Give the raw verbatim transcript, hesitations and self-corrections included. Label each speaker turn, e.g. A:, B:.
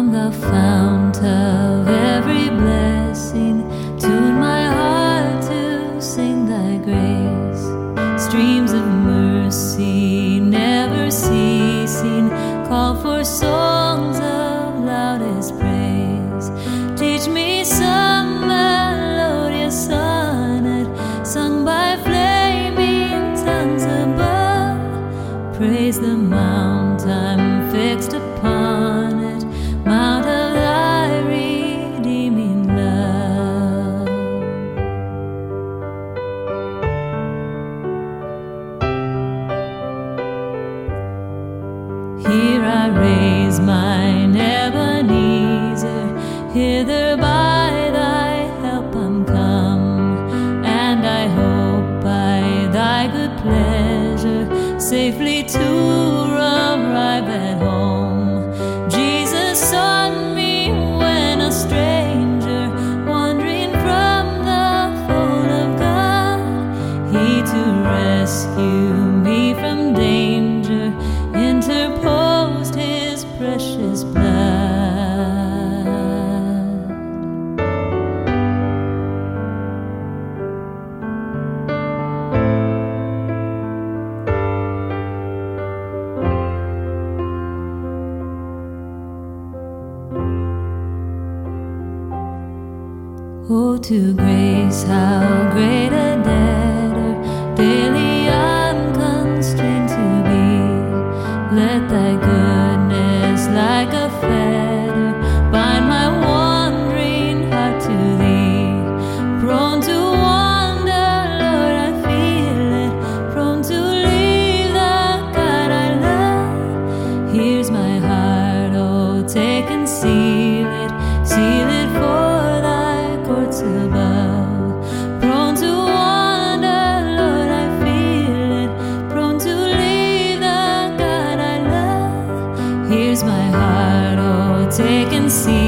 A: from the fount of every blessing. Tune my heart to sing thy grace. Streams of mercy never ceasing, call for songs of loudest praise. Teach me some melodious sonnet sung by flaming tongues above. Praise the mount I'm fixed upon it, mount of thy redeeming love. Here I raise mine Ebenezer, hither by thy help I'm come, and I hope by thy good pleasure safely to arrive at home. Jesus sought me when a stranger, wandering from the fold of God. He to rescue me from danger interposed his precious blood. Oh, to grace, how great a debtor daily I'm constrained to be. Let thy goodness like a fetter bind my wandering heart to thee. Prone to wander, Lord, I feel it, prone to leave the God I love. Here's my heart, oh, take and seal it, seal it for thy courts above. Prone to wander, Lord, I feel it, prone to leave the God I love. Here's my heart, oh, take and see